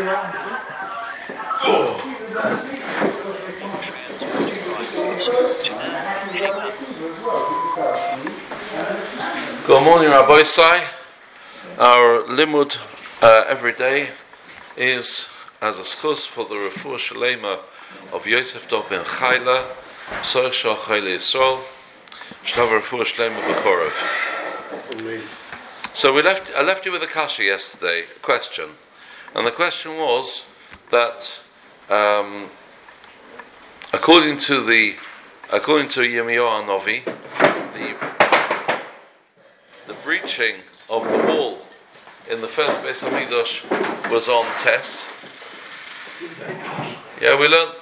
Good morning, Rabbi Sai. Our limud every day is as a schus for the refuah shalema of Yosef Dov ben Chayla, Soch Shal Chayla Yisrael, Shtava refuah shalema b'Korov. So I left you with a kasha yesterday, a question, and the question was that according to Yirmiyahu Novi, the breaching of the wall in the first Beis Hamikdash was on Tess. Yeah, we learned.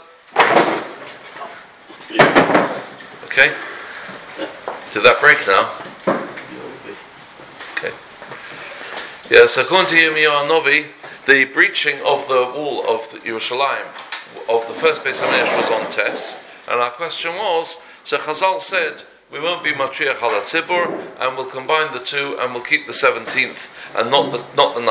Okay. Did that break now? Okay. Yeah, so according to Yirmiyahu Novi, the breaching of the wall of Yerushalayim of the first Beis Hamikdash was on Tess, and our question was, so Chazal said, we won't be Matriach al Tzibur, and we'll combine the two, and we'll keep the 17th and not the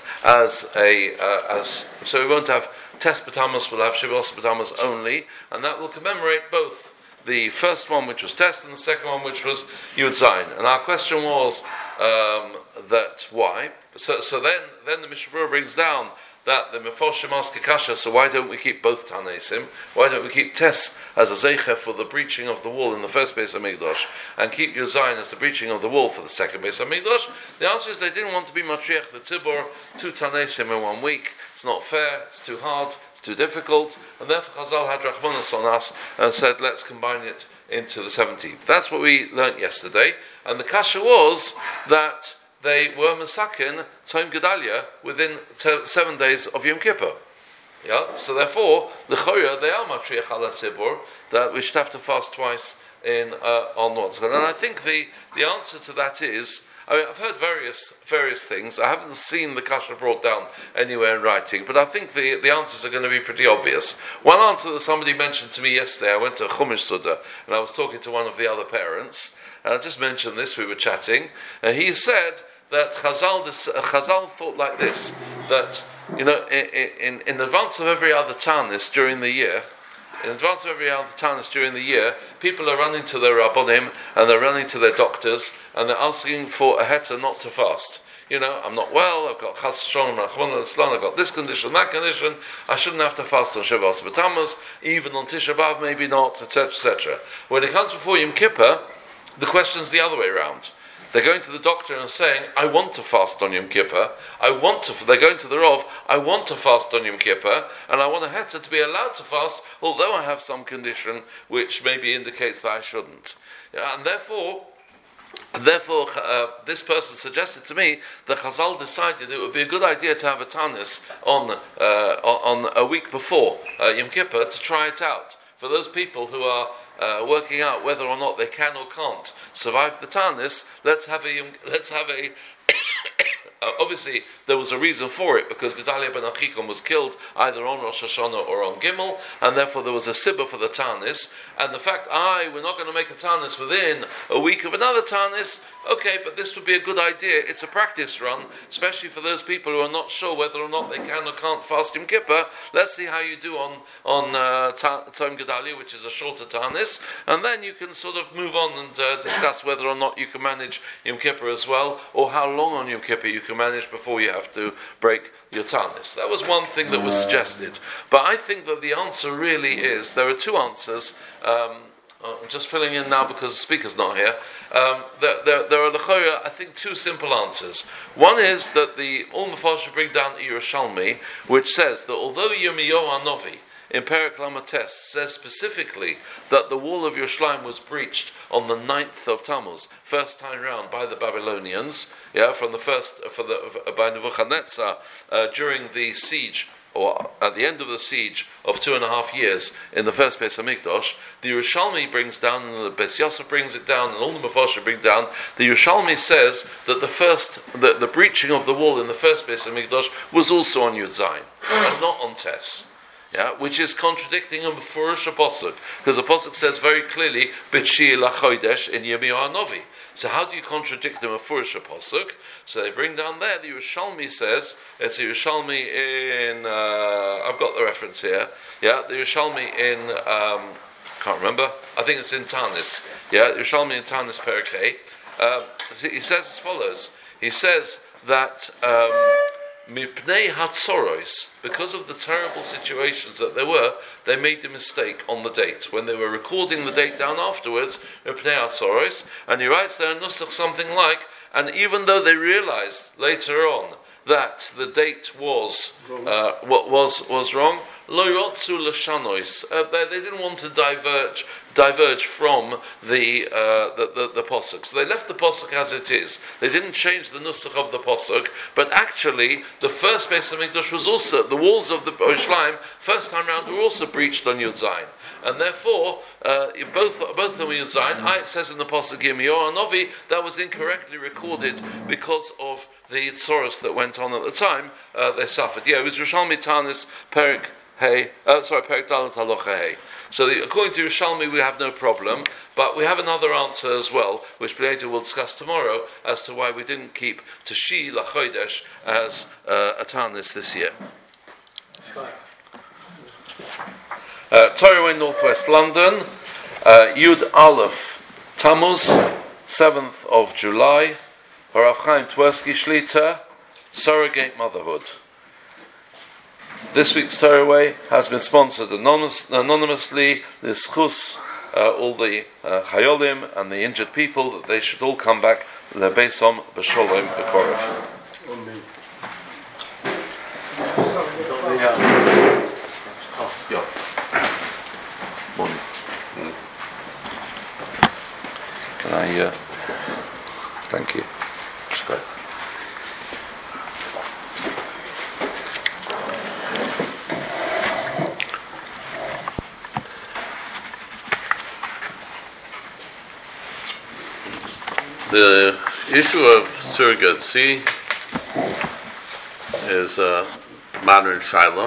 9th so we won't have Tes B'Tammuz, we'll have Shavuos B'Tammuz only, and that will commemorate both the first one, which was Tes, and the second one, which was Yud Zayin. And our question was that why? So then the Mishnah Berurah brings down that the Mefoshim ask a kasha, so why don't we keep both Tanaisim? Why don't we keep Tes as a zeicher for the breaching of the wall in the first Beis Hamikdash, and keep Yud Zayin as the breaching of the wall for the second Beis Hamikdash? The answer is they didn't want to be Matriach the Tzibur, two Tanaisim in 1 week. It's not fair, it's too hard, it's too difficult, and therefore Chazal had Rachmanas on us and said, let's combine it into the 17th. That's what we learnt yesterday, and the kasha was that they were Masakin, Tzom Gedalia, within 7 days of Yom Kippur. Yeah? So therefore, the Chorah, they are Matriach ala Tzibur, that we should have to fast twice on what's going on. And I think the answer to that is, I've heard various things. I haven't seen the kasha brought down anywhere in writing, but I think the answers are going to be pretty obvious. One answer that somebody mentioned to me yesterday, I went to a Chumash Suda, and I was talking to one of the other parents, and I just mentioned this, we were chatting, and he said that Chazal thought like this, that, in advance of every other Tanis during the year, people are running to their Rabbonim, and they're running to their doctors, and they're asking for a heter not to fast. I'm not well, I've got Chas V'Shalom, I've got this condition, that condition, I shouldn't have to fast on Shavuos B'Tammuz, even on Tisha B'Av, maybe not, etc., etc. When it comes before Yom Kippur, the question's the other way around. They're going to the doctor and saying, I want to fast on Yom Kippur. They're going to the Rav, I want to fast on Yom Kippur, and I want a heter to be allowed to fast, although I have some condition which maybe indicates that I shouldn't. And therefore, this person suggested to me that Chazal decided it would be a good idea to have a Tanis on a week before Yom Kippur to try it out. For those people who are working out whether or not they can or can't survive the Tanis, let's have a obviously there was a reason for it, because Gedalia ben Achikam was killed either on Rosh Hashanah or on Gimel, and therefore there was a sibba for the Tanis, and the fact, we're not going to make a Tanis within a week of another Tanis, okay, but this would be a good idea. It's a practice run, especially for those people who are not sure whether or not they can or can't fast Yom Kippur. Let's see how you do on Tzom Gedalia, which is a shorter Tanis, and then you can sort of move on and discuss whether or not you can manage Yom Kippur as well, or how long on Yom Kippur you can manage before you have to break your Tanis. That was one thing that was suggested. But I think that the answer really is, there are two answers. I'm just filling in now because the speaker's not here. There are l'chorah, I think, two simple answers. One is that the Ul Mefarshim bring down Yerushalmi, which says that although Yirmiyahu Novi in Perek Lamates says specifically that the wall of Yerushalayim was breached on the 9th of Tammuz, first time round by the Babylonians, by Nebuchadnezzar during the siege, or at the end of the siege of 2.5 years in the first Beis Hamikdash. The Yerushalmi brings down, and the Beis Yosef brings it down, and all the Mefarshim bring down. The Yerushalmi says that the breaching of the wall in the first Beis Hamikdash was also on Yud Zayin, and not on Tes. Which is contradicting a Mefurish pasuk, because the pasuk says very clearly, "B'tshiyah lachodesh" in Yirmiyahu Novi. So how do you contradict the Mefurish Pasuk? So they bring down there, the Yerushalmi says, it's a Yerushalmi in, I've got the reference here, yeah, the Yerushalmi in, can't remember, I think it's in Tanis, yeah, Yerushalmi in Tanis Perikei. He says as follows, he says that Mipnei Hatzoros, because of the terrible situations that there were, they made the mistake on the date. When they were recording the date down afterwards, Mipnei Hatzoros, and he writes there in Nusach something like, and even though they realized later on that the date was wrong, Lo Yotzu L'Shanois, they didn't want to diverge from the posuk. So they left the posuk as it is. They didn't change the nusach of the posuk, but actually the first Beis Hamikdash was also, the walls of the Yerushalayim first time round were also breached on Yud Zayin. And therefore, both of them Yud Zayin, it says in the posuk Yirmiyahu Hanavi, that was incorrectly recorded because of the tzoros that went on at the time. They suffered. Yeah, it was Yerushalmi Tanis Perik Perik Dalet Halacha Hey. So according to Yerushalmi, we have no problem, but we have another answer as well, which later we'll discuss tomorrow, as to why we didn't keep Tashi Lachodesh as a Tanis this year. Torah in Northwest London, Yud Aleph Tammuz, 7th of July, Harav Chaim Tversky Shlita, Surrogate Motherhood. This week's Torah has been sponsored anonymously. L'schus all the chayolim and the injured people, that they should all come back leBeisom b'sholom b'korov. Morning. Can I? Thank you. The issue of surrogacy is a modern Shiloh.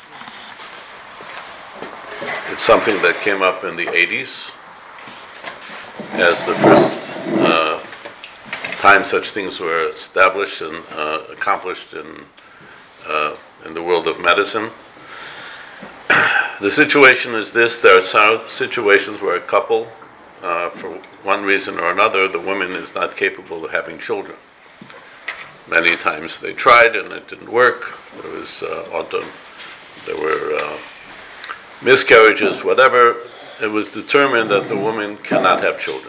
It's something that came up in the 80s as the first time such things were established and accomplished in the world of medicine. The situation is this: there are situations where a couple, for one reason or another, the woman is not capable of having children. Many times they tried and it didn't work. There were miscarriages, whatever. It was determined that the woman cannot have children.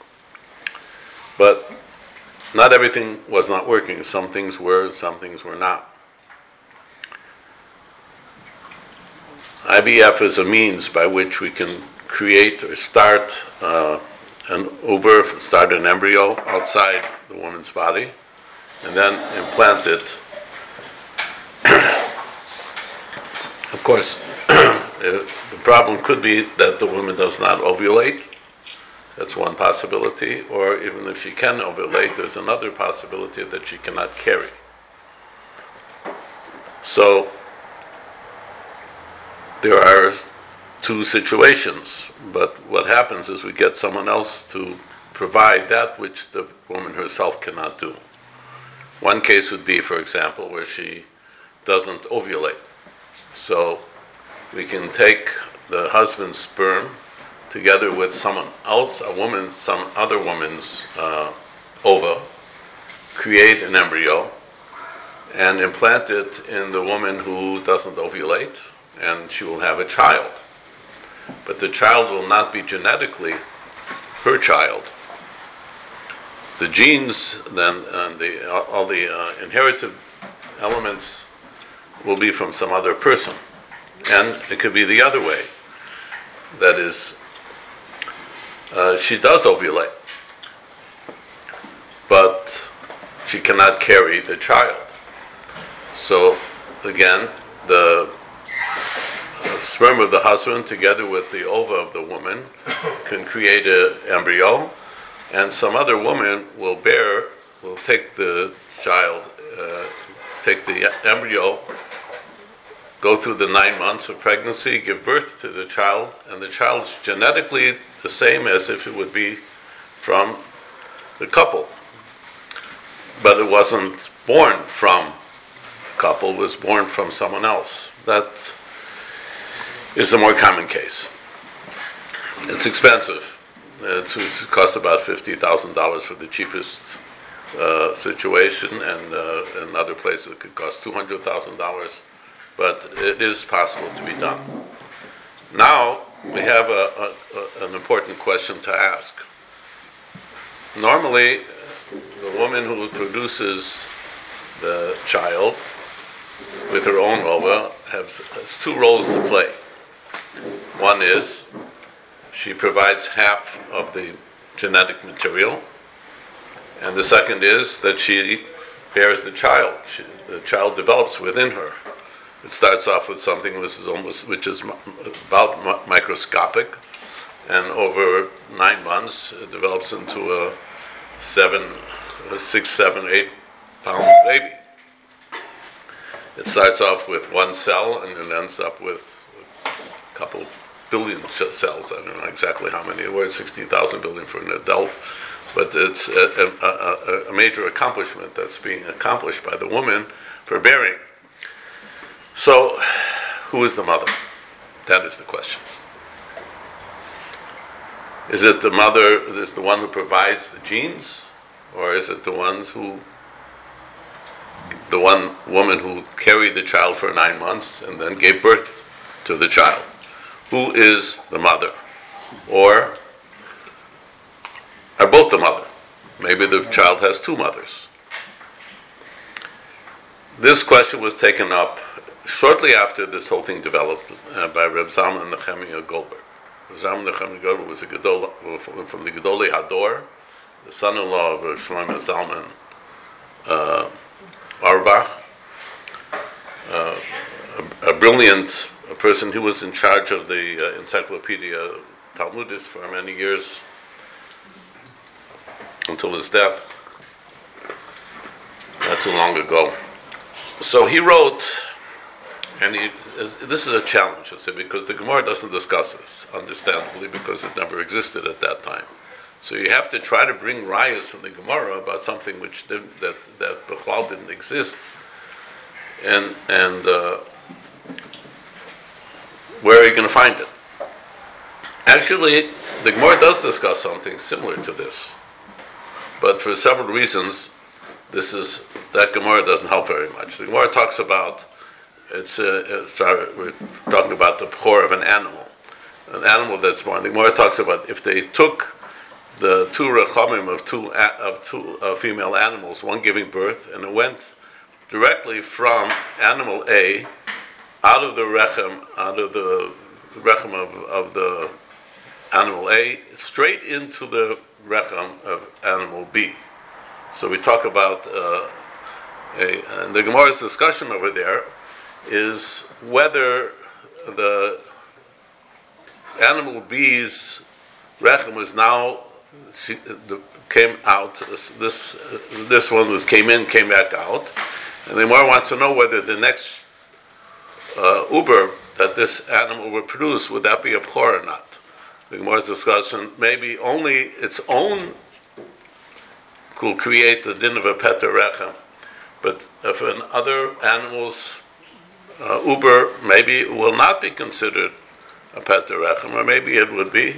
But not everything was not working. Some things were, some things were not. IVF is a means by which we can create or start an embryo outside the woman's body, and then implant it. Of course, the problem could be that the woman does not ovulate. That's one possibility. Or even if she can ovulate, there's another possibility that she cannot carry. So there are two situations, but what happens is we get someone else to provide that which the woman herself cannot do. One case would be, for example, where she doesn't ovulate. So we can take the husband's sperm together with someone else, some other woman's ova, create an embryo, and implant it in the woman who doesn't ovulate, and she will have a child. But the child will not be genetically her child. The genes, then, and all the inherited elements will be from some other person. And it could be the other way. That is, she does ovulate, but she cannot carry the child. So, again, the sperm of the husband together with the ova of the woman can create an embryo, and some other woman will take the child, take the embryo, go through the 9 months of pregnancy, give birth to the child, and the child's genetically the same as if it would be from the couple, but it wasn't born from the couple, it was born from someone else. That is a more common case. It's expensive. It costs about $50,000 for the cheapest situation, and in other places it could cost $200,000, but it is possible to be done. Now we have an important question to ask. Normally, the woman who produces the child with her own ova has two roles to play. One is she provides half of the genetic material, and the second is that she bears the child. The child develops within her. It starts off with something which is about microscopic, and over 9 months it develops into a 6, 7, 8 pound baby. It starts off with one cell and it ends up with a couple billion cells. I don't know exactly how many. It was 60,000 billion for an adult, but it's a major accomplishment that's being accomplished by the woman for bearing. So, who is the mother? That is the question. Is it the mother, is the one who provides the genes, or is it the one woman who carried the child for 9 months and then gave birth to the child? Who is the mother? Or are both the mother? Maybe the child has two mothers. This question was taken up shortly after this whole thing developed by Reb Zalman Nechemia Goldberg. Reb Zalman Nechemia Goldberg was from the Gedolei Hador, the son-in-law of Shlomo Zalman Auerbach, a brilliant person who was in charge of the Encyclopedia Talmudist for many years, until his death, not too long ago. So he wrote, and this is a challenge, I'd say, because the Gemara doesn't discuss this, understandably, because it never existed at that time. So you have to try to bring rayas from the Gemara about something which that Bechlal didn't exist, and where are you going to find it? Actually, the Gemara does discuss something similar to this, but for several reasons, that Gemara doesn't help very much. The Gemara talks about we're talking about the bechor of an animal that's born. The Gemara talks about if they took the two rechamim of two female animals, one giving birth, and it went directly from animal A out of the rechem of the animal A straight into the rechem of animal B. So we talk about and the Gemara's discussion over there is whether the animal B's rechem is now came out. This one came back out, and the Gemara wants to know whether the next uber that this animal would produce, would that be a bechor or not? The Gemara's discussion, maybe only its own could create the din of a peter rechem, but if an other animal's uber, maybe it will not be considered a peter rechem, or maybe it would be.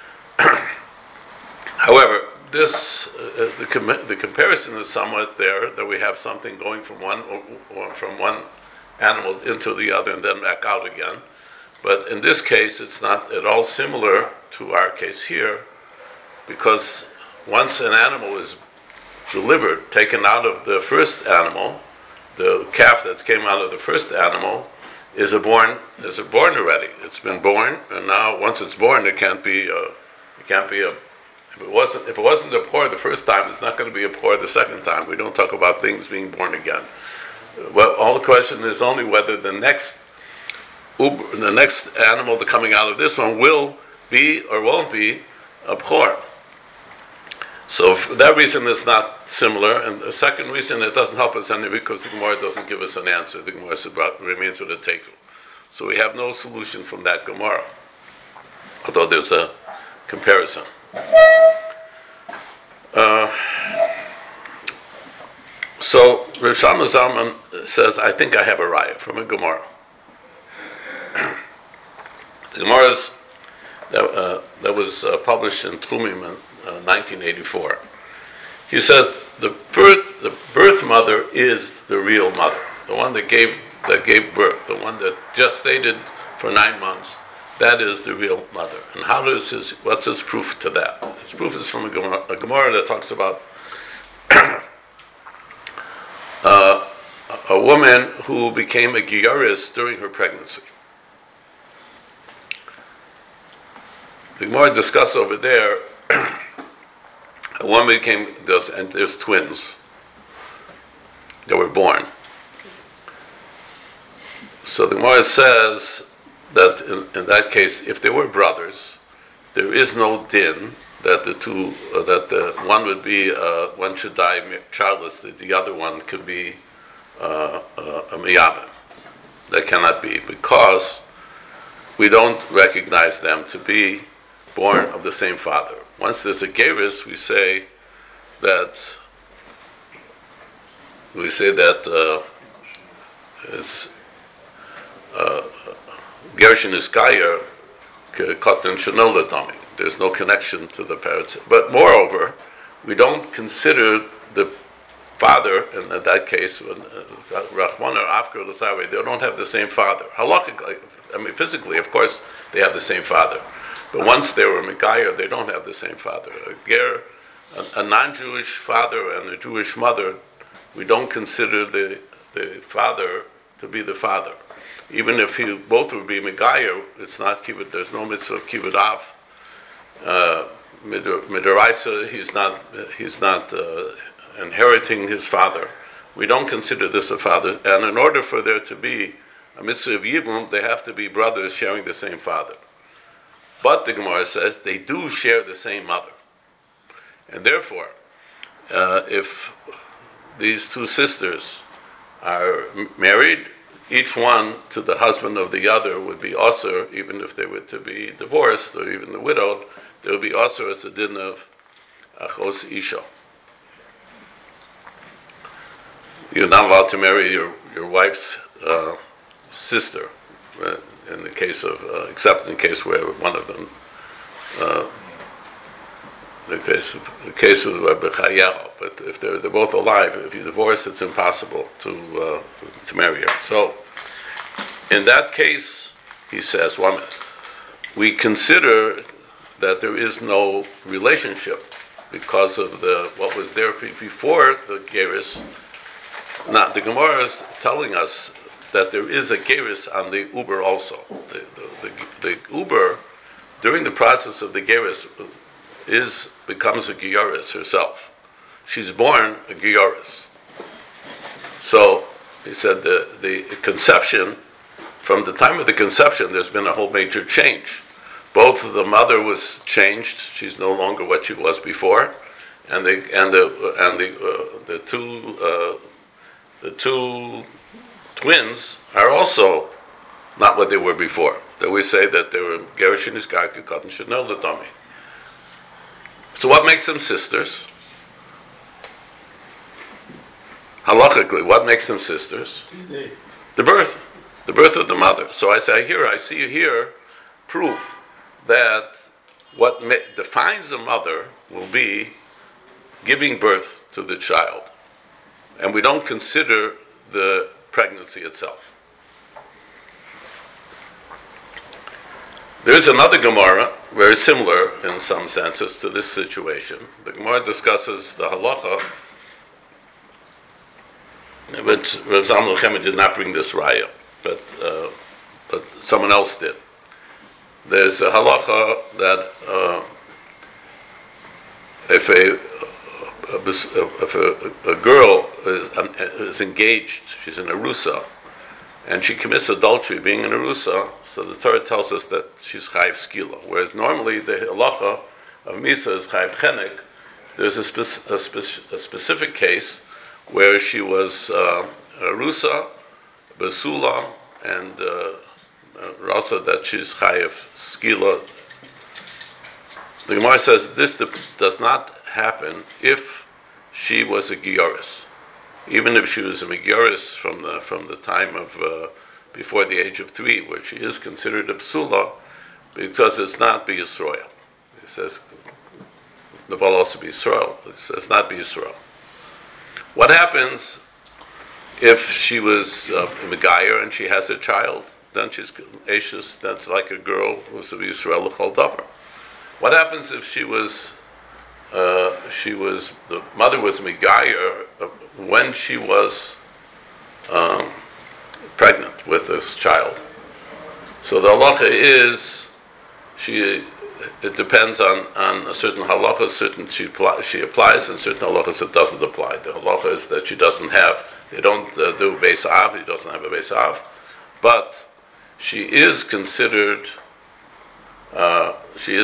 However, this the comparison is somewhat there, that we have something going from one animal into the other and then back out again. But in this case, it's not at all similar to our case here, because once an animal is delivered, taken out of the first animal, the calf that came out of the first animal is born already. It's been born, and now once it's born, it can't be a. If it wasn't a bechor the first time, it's not going to be a bechor the second time. We don't talk about things being born again. Well, all the question is only whether the next animal that's coming out of this one will be or won't be a bechor. So for that reason, it's not similar. And the second reason, it doesn't help us any, because the Gemara doesn't give us an answer. The Gemara remains with a tekel. So we have no solution from that Gemara, although there's a comparison. So Rav Shlomo Zalman says, I think I have a raya from a Gemara. The Gemara that was published in Trumim in 1984. He says the birth mother is the real mother, the one that gave birth, the one that gestated for 9 months. That is the real mother. And what's his proof to that? His proof is from a Gemara that talks about a woman who became a giyaris during her pregnancy. The Gemara discussed over there, a woman and there's twins that were born. So the Gemara says that in that case, if they were brothers, there is no din that one should die childless, that the other one could be a miyabim. That cannot be, because we don't recognize them to be born of the same father. Once there's a gerus, we say that it's Gershon is Gayer, Kotten Shanola Domi. There's no connection to the parents. But moreover, we don't consider the father, and in that case, Rachman or Afkar Lasawe, they don't have the same father. Halachically, physically, of course, they have the same father. But once they were Megayer, they don't have the same father. A non-Jewish father and a Jewish mother, we don't consider the father to be the father. Even if both would be Megayer, it's not kibbut. There's no mitzvah of kibbut av. Midaraisa, he's not inheriting his father. We don't consider this a father. And in order for there to be a mitzvah of yibum, they have to be brothers sharing the same father. But the Gemara says they do share the same mother. And therefore, if these two sisters are married, each one to the husband of the other would be asur, even if they were to be divorced or even the widowed, they would be asur as the din of achos isha. You're not allowed to marry your wife's sister, in the case of, except in the case where one of them, the case of Bechayahu. But if they're both alive, if you divorce, it's impossible to marry her. So, in that case, he says, one minute, we consider that there is no relationship because of what was there before the gerus. Now, the Gemara is telling us that there is a gerus on the uber also. The uber, during the process of the gerus, becomes a giyaris herself. She's born a giyaris. So he said the conception, from the time of the conception, there's been a whole major change. Both the mother was changed; she's no longer what she was before, and the two twins are also not what they were before. That we say that they were Gershon Iskaki Kotten Shenel L'Domi. So what makes them sisters? Halachically, what makes them sisters? The birth of the mother. So I see here proof that what defines a mother will be giving birth to the child. And we don't consider the pregnancy itself. There's another Gemara, very similar in some senses to this situation. The Gemara discusses the halacha, but Rav Zalman Chema did not bring this raya, but someone else did. There's a halacha that if a girl is engaged, she's in arusa, and she commits adultery being in arusa, so the Torah tells us that she's chayiv skila. Whereas normally the halacha of misa is chayiv chenek. There's a specific case where she was arusa, basula, and also that she's chayiv skila. The Gemara says this does not happen if she was a Gioris. Even if she was a Gioris from the time of before the age of 3, where she is considered a psula, because it's not be Yisrael. He says, the will also be Yisrael. It says not be Yisrael. What happens if she was a Megayer and she has a child? Then she's Ashes, that's like a girl who's a Yisrael l'chol davar. What happens if the mother was Megayer when she was pregnant with this child? So the halacha is, it depends on a certain halacha, she applies, and certain halachas it doesn't apply. The halacha is that she doesn't have, they don't do Beis Av, he doesn't have a Beis Av, but she is considered in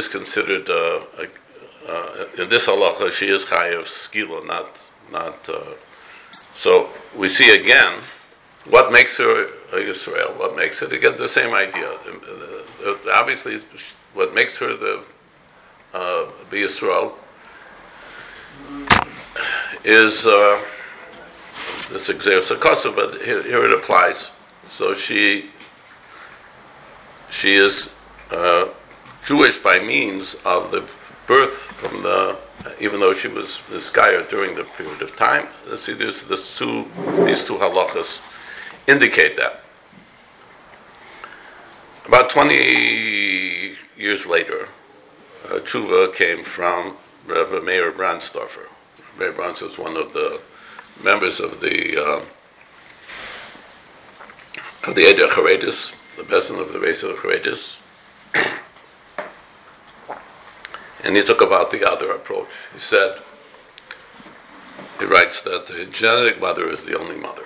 this halacha, she is chayav skila, not. So we see again what makes her a Yisrael. What makes it again the same idea. Obviously, what makes her be Yisrael is this exeris hakasa, but here it applies. So she is Jewish by means of the birth from even though she was this Gaia during the period of time. Let's see, these two halachas indicate that. About 20 years later, tshuva came from Rabbi Meir Brandstorfer. Meir Brandstorfer was one of the members of the Eder Charedis, the Bezdin of the Beis of the Charedis. And he took about the other approach. He writes that the genetic mother is the only mother.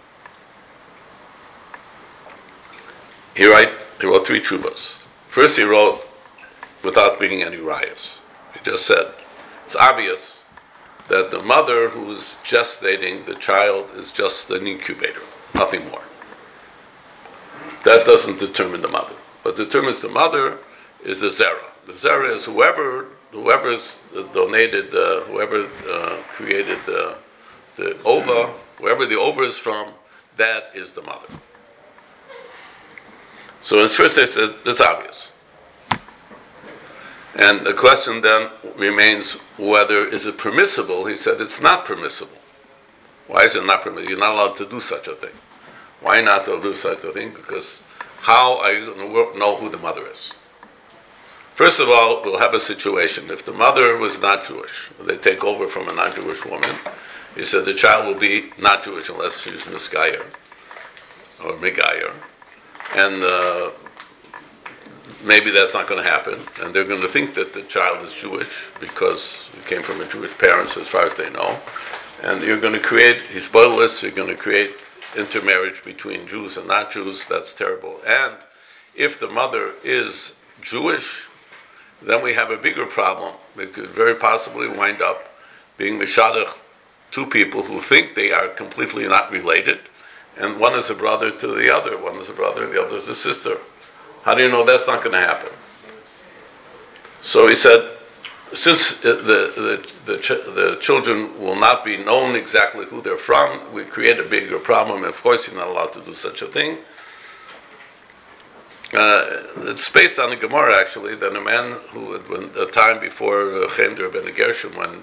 He wrote 3 tshuvas. First he wrote without bringing any rayas. He just said, it's obvious that the mother who's gestating the child is just an incubator, nothing more. That doesn't determine the mother. What determines the mother is the zera. The zera is whoever's donated, whoever created the ova, wherever the ova is from, that is the mother. So in first it's obvious. And the question then remains whether is it permissible. He said it's not permissible. Why is it not permissible? You're not allowed to do such a thing. Why not to do such a thing? Because how are you going to know who the mother is? First of all, we'll have a situation. If the mother was not Jewish, they take over from a non-Jewish woman, he said the child will be not Jewish unless she's Miskayer or Megayer. And maybe that's not going to happen. And they're going to think that the child is Jewish because he came from a Jewish parents as far as they know. And you're going to create hisbolus, you're going to create intermarriage between Jews and not Jews. That's terrible. And if the mother is Jewish, then we have a bigger problem. We could very possibly wind up being mishadach 2 people who think they are completely not related, and one is a brother to the other. One is a brother, and the other is a sister. How do you know that's not going to happen? So he said, since the children will not be known exactly who they're from, we create a bigger problem. Of course, you're not allowed to do such a thing. It's based on the Gemara, actually, that a man who, when a time before Chem ben Gershom, when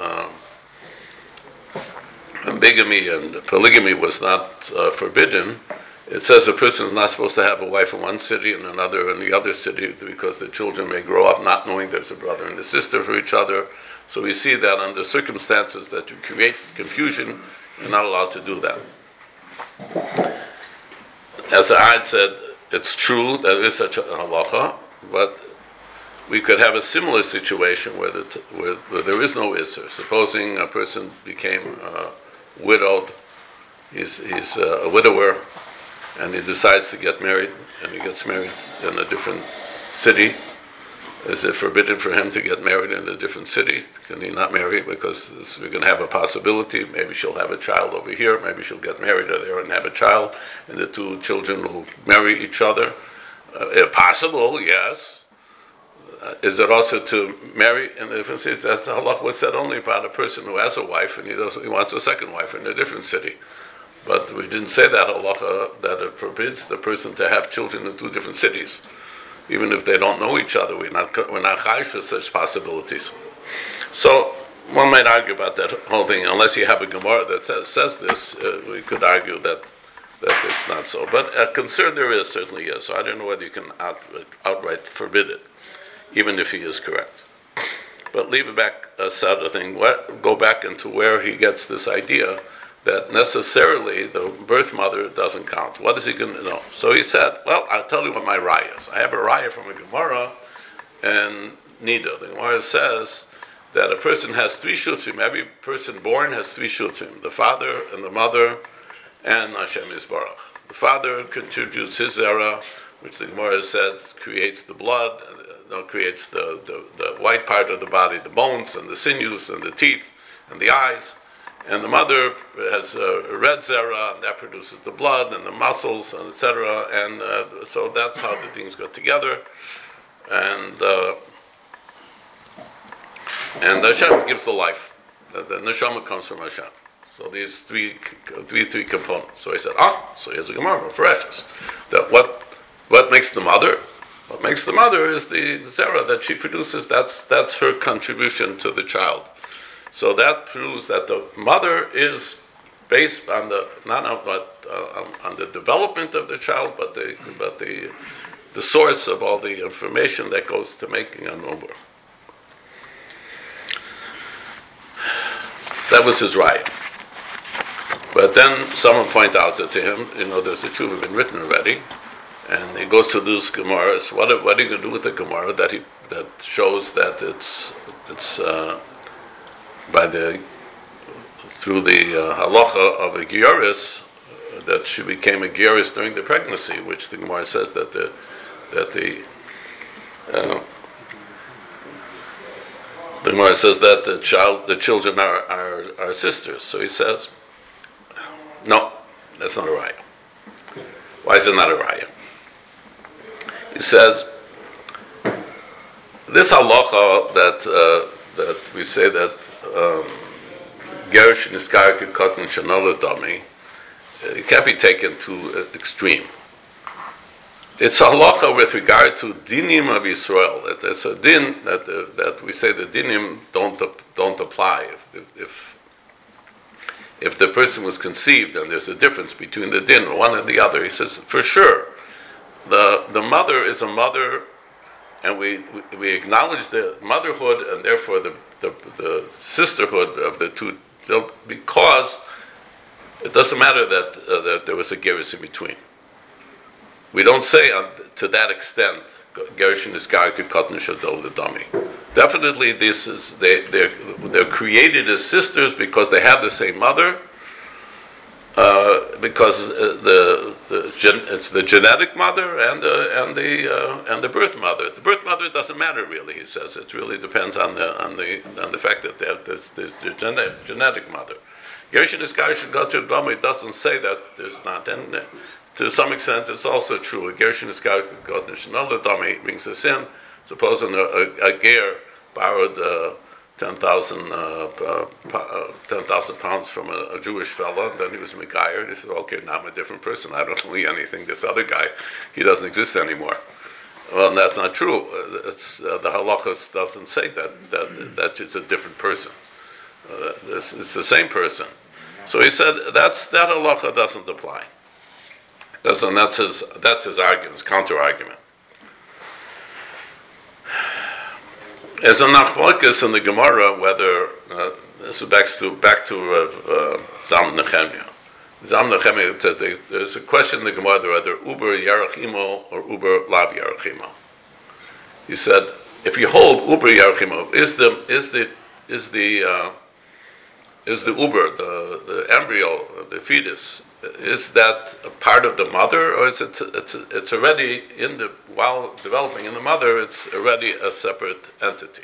bigamy and polygamy was not forbidden, it says a person is not supposed to have a wife in one city and another in the other city because the children may grow up not knowing there's a brother and a sister for each other. So we see that under circumstances that you create confusion, you're not allowed to do that. As I said, it's true that there is such a halacha, but we could have a similar situation where there is no isser. Supposing a person became widowed, he's a widower, and he decides to get married, and he gets married in a different city. Is it forbidden for him to get married in a different city? Can he not marry? Because we're going to have a possibility. Maybe she'll have a child over here. Maybe she'll get married there and have a child, and the 2 children will marry each other. Possible, yes. is it also to marry in a different city? That halakha was said only about a person who has a wife and he wants a second wife in a different city. But we didn't say that halakha that it forbids the person to have children in two different cities, even if they don't know each other. We're not chayish for such possibilities. So one might argue about that whole thing. Unless you have a Gemara that says this, we could argue that it's not so. But a concern there is, certainly is. So I don't know whether you can outright forbid it, even if he is correct. But leave it back aside the thing. Go back into where he gets this idea that necessarily the birth mother doesn't count. What is he going to know? So he said, well, I'll tell you what my raya is. I have a raya from a Gemara and Nida. The Gemara says that a person has three shutrim. Every person born has three shutrim. The father and the mother and Hashem Yisbarach. The father contributes his zera, which the Gemara said creates the blood, creates the white part of the body, the bones and the sinews and the teeth and the eyes. And the mother has a red zera, and that produces the blood and the muscles, and etc. And so that's how the things go together. And Hashem gives the life. The neshama comes from Hashem. So these three components. So he said, so here's a Gemara for Eshes. That what makes the mother? What makes the mother is the zera that she produces. That's her contribution to the child. So that proves that the mother is based on on the development of the child, but the source of all the information that goes to making an uber. That was his raya. But then someone pointed out to him, there's a tshuva been written already, and he goes to those gemaras. What are you going to do with the gemara that shows that it's through the halacha of a gioris that she became a gioris during the pregnancy, which the Gemara says that the Gemara says that the children are sisters. So he says, no, that's not a raya. Why is it not a raya? He says this halacha that we say that Gerush Niskar Kikotin Shanola Dami, it can't be taken to extreme. It's a halacha with regard to dinim of Yisrael. That there's a din that we say the dinim don't apply if the person was conceived and there's a difference between the din one and the other. He says for sure the mother is a mother, and we acknowledge the motherhood and therefore the sisterhood of the two, because it doesn't matter that there was a gerus in between. We don't say to that extent gerushin is katan shadol l'dami. Definitely, this is they're created as sisters because they have the same mother. Because it's the genetic mother and the birth mother. The birth mother doesn't matter really. He says it really depends on the fact that there's the genetic mother. Gerushin is Gerushin go to Dami. It doesn't say that there's not, and to some extent it's also true. Gerushin is go to Shnol Dami brings us in. Supposing a ger borrowed 10,000 pounds from a Jewish fellow, and then he was Megayer. He said, okay, now I'm a different person. I don't owe you anything. This other guy, he doesn't exist anymore. Well, that's not true. The halachas doesn't say that it's a different person. It's the same person. So he said that halacha doesn't apply. That's his argument, his counter-argument. As a nachlokas in the Gemara, whether this is back to Zalman Nechemia. Zalman Nechemia said there's a question in the Gemara whether uber yarachimo or uber lav yarachimo. He said if you hold uber yarachimo, is the uber the embryo, the fetus, is that a part of the mother, or is it's already while developing in the mother, it's already a separate entity?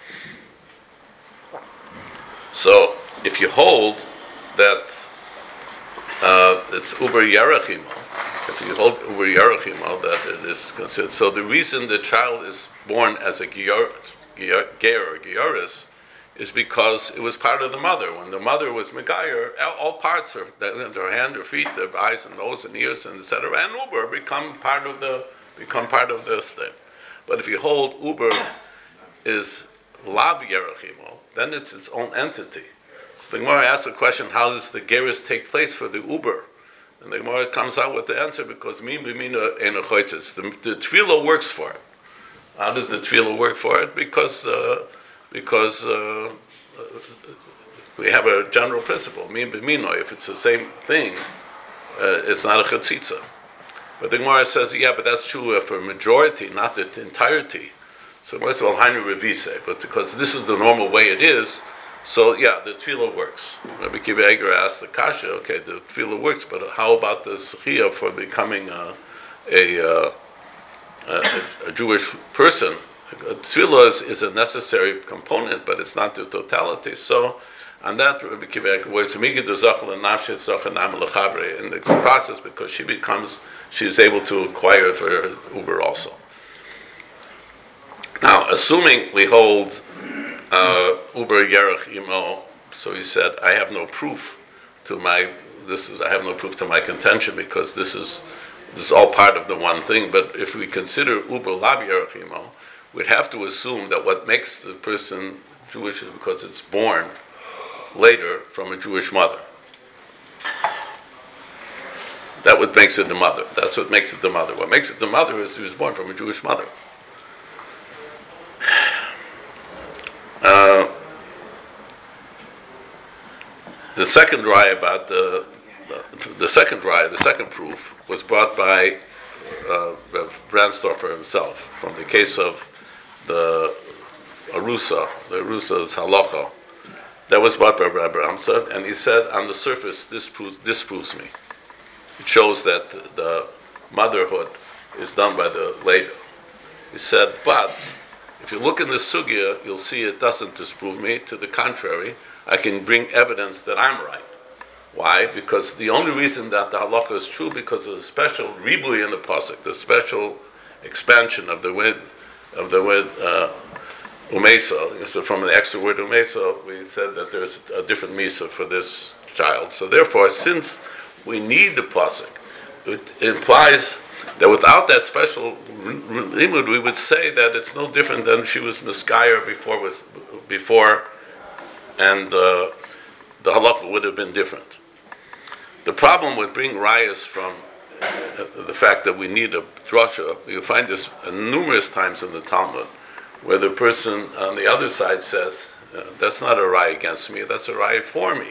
So if you hold that it's uber yarachimo, If you hold over Yerachimo, that it is considered. So the reason the child is born as a ger or georis is because it was part of the mother. When the mother was Megayer, all parts of her hand, her feet, her eyes and nose and ears and etc. and Uber become part of this thing. But if you hold Uber is Lav Yerachimo, then it's its own entity. So the Gemara asks the question, how does the geris take place for the Uber? And the Gemara comes out with the answer because Min B'mina Ein Choitzes. The tefillah works for it. How does the tefillah work for it? Because we have a general principle. Min B'mina, if it's the same thing, it's not a chatzitza. But the Gemara says, yeah, but that's true for a majority, not the entirety. So most of all, Hainu Revise, but because this is the normal way it is, so yeah, the tefillah works. Rabbi Kiva Eger asked the kasha, okay, the tefillah works, but how about the zechiyah for becoming a Jewish person? Tefillah is a necessary component, but it's not the totality. So, on that, Rabbi Kiva Eger works in the process because she is able to acquire for her Uber also. Now, assuming we hold Uber Yerach Imo, so he said, I have no proof to my contention because this is all part of the one thing. But if we consider Uber Lav Yerach Imo, we'd have to assume that what makes the person Jewish is because it's born later from a Jewish mother. That what makes it the mother. That's what makes it the mother. What makes it the mother is he was born from a Jewish mother. The second raya about the second proof was brought by Brandstorfer himself from the case of the Arusa's halacha. That was brought by Rabbi Ramsad, and he said, on the surface, this proves me. It shows that the motherhood is done by the lady. He said, but if you look in the sugya, you'll see it doesn't disprove me. To the contrary, I can bring evidence that I'm right. Why? Because the only reason that the halacha is true because of the special ribui in the pasuk, the special expansion of the word umesa. So from the extra word umesa, we said that there's a different misa for this child. So therefore, since we need the pasuk, it implies that without that special limud, we would say that it's no different than she was miskayer before, and the halacha would have been different. The problem with bringing rayas from the fact that we need a drasha, you find this numerous times in the Talmud, where the person on the other side says, that's not a raya against me, that's a raya for me.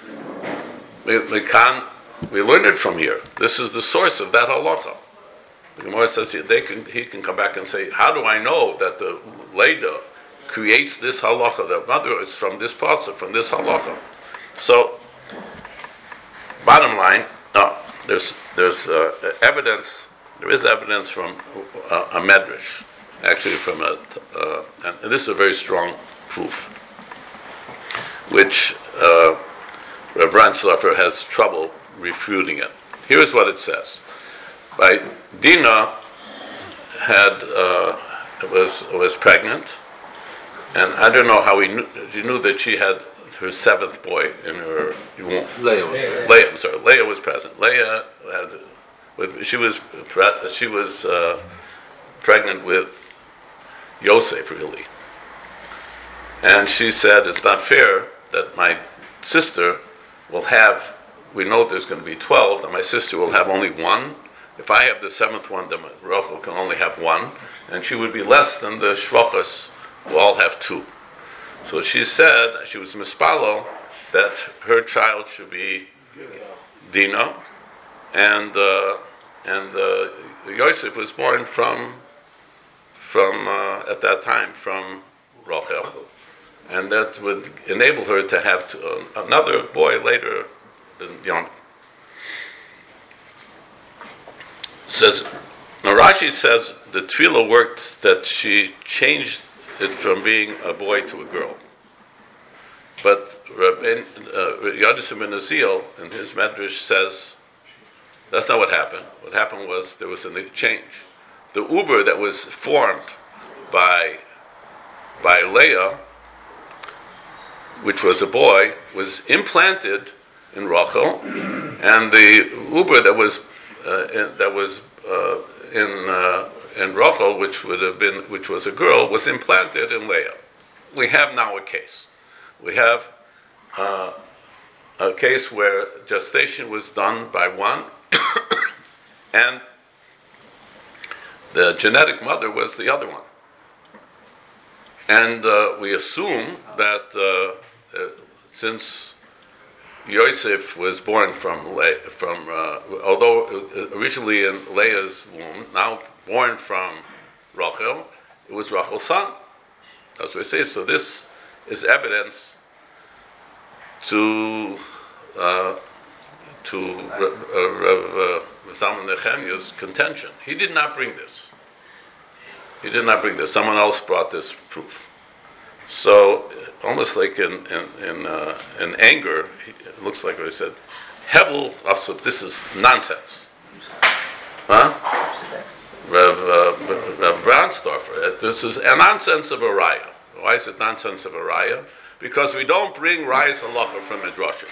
We learn it from here. This is the source of that halacha. The Gemara says he can come back and say, how do I know that the Leda creates this halacha? The mother is from this pasuk, from this halacha. So, bottom line, there's evidence. There is evidence from a medrash, actually from and this is a very strong proof, which Rav Brandstorfer has trouble refuting it. Here's what it says. By Dina was pregnant, and I don't know how she knew that she had her seventh boy in her womb. Leah was present. Leah she was pregnant with Yosef, really, and she said it's not fair that my sister will have. We know there's going to be 12, and my sister will have only one. If I have the seventh one, then Rachel can only have one, and she would be less than the shvachos who all have two. So she said, she was mispalo, that her child should be Dina, and Yosef was born from at that time from Rachel, and that would enable her to have another boy later than Yonah. Rashi says the tefillah worked that she changed it from being a boy to a girl. But Yadis ben Azil in his medrash says That's not what happened. What happened was there was a change. The Uber that was formed by Leah, which was a boy, was implanted in Rachel, and the Uber that was in Rachel, which was a girl, was implanted in Leah. We have now a case. We have a case where gestation was done by one, and the genetic mother was the other one. And we assume that since Yosef was born although originally in Leah's womb, now born from Rachel, it was Rachel's son. That's what we say. So this is evidence to Rav Zalman Nechemiah's contention. He did not bring this. Someone else brought this proof. So almost like in anger, it looks like I said, Hevel, also this is nonsense. Huh? Rav Brownsdorfer, this is a nonsense of a raya. Why is it nonsense of a raya? Because we don't bring rayas halacha from Midrashim.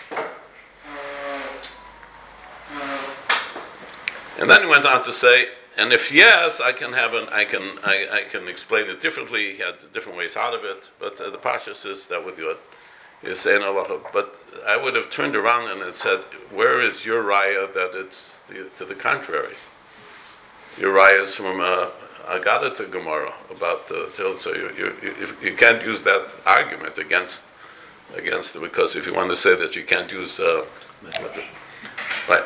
And then he went on to say, and if yes, I can explain it differently. He had different ways out of it, but the Pasha says that would do it. He's saying halacha. But I would have turned around and had said, where is your raya that it's to the contrary? Your raya is from Agadata Gemara about the so you can't use that argument against it, because if you want to say that you can't use right.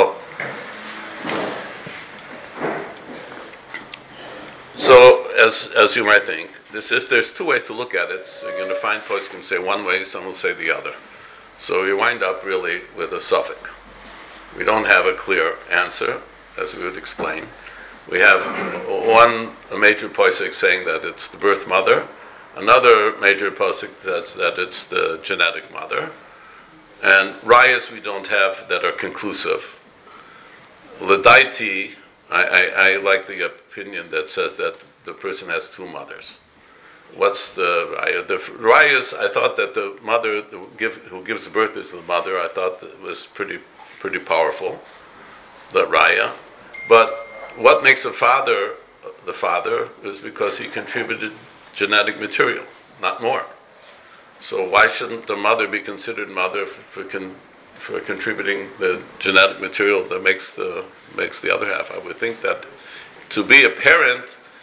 So as you might think, there's two ways to look at it. So you're going to find poskim say one way, some will say the other. So you wind up really with a suffix. We don't have a clear answer, as we would explain. We have a major posik saying that it's the birth mother, another major posik says that it's the genetic mother, and rayas we don't have that are conclusive. L'daiti, I like the opinion that says that the person has two mothers. What's the raya? The rayas, I thought that the mother who gives birth is the mother. I thought that was pretty powerful, the raya. But what makes the father is because he contributed genetic material, not more. So why shouldn't the mother be considered mother for contributing the genetic material that makes the other half? I would think that to be a parent,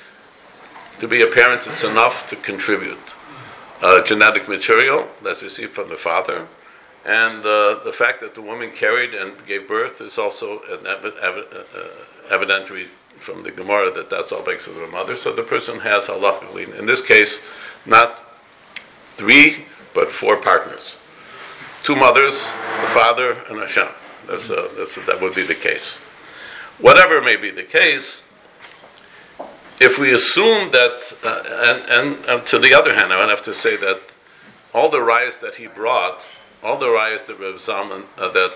it's enough to contribute genetic material, as we see from the father, and the fact that the woman carried and gave birth is also an evidentiary from the Gemara that that's all makes of a mother. So the person has halachically, in this case, not 3 but 4 partners, 2 mothers, the father, and Hashem. That would be the case. Whatever may be the case, if we assume that, and to the other hand, I would have to say that all the rayas that he brought, all the rayas that Rav Zalman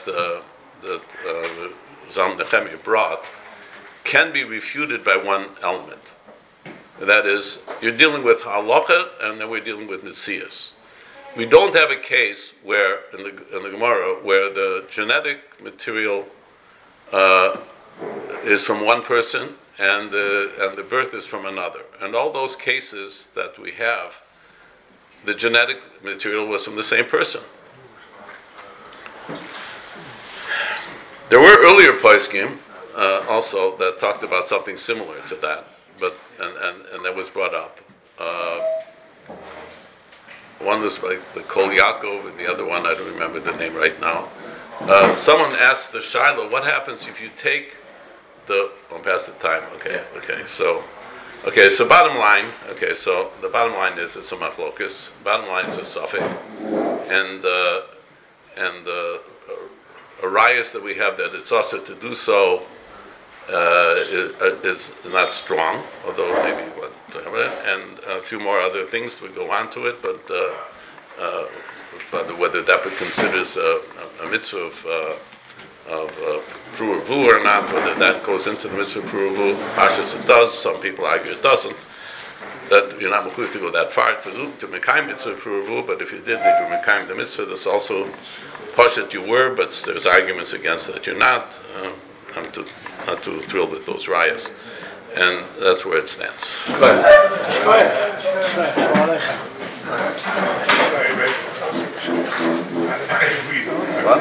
Zalman Nechemiah brought, can be refuted by one element. That is, you're dealing with halacha, and then we're dealing with nesias. We don't have a case where in the Gemara where the genetic material is from one person and the birth is from another. And all those cases that we have, the genetic material was from the same person. There were earlier poskim also that talked about something similar to that, but and that was brought up. One was like the Kol Yaakov, and the other one I don't remember the name right now. Someone asked the Shiloh, what happens if you take I'm past the time. Okay. So bottom line. So the bottom line is it's a machlokus. Bottom line is a suffix, and a rayas that we have that it's also to do so is not strong, although maybe and a few more other things would go on to it, but whether that would consider a mitzvah Pruvu or not, whether that goes into the mitzvah Pruvu. Pashas it does. Some people argue it doesn't. That you're not mechuyev to go that far to mekayim mitzvah Pruvu, but if you did mekayim the mitzvah, that's also Pashat you were, but there's arguments against that you're not. I'm not too thrilled with those rayas. And that's where it stands. Go ahead. What?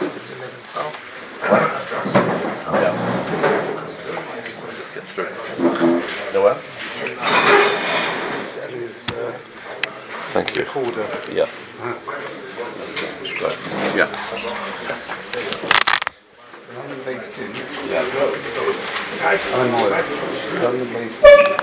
Yeah. Just get through. The what? Thank you. Yeah. Yeah. Yeah.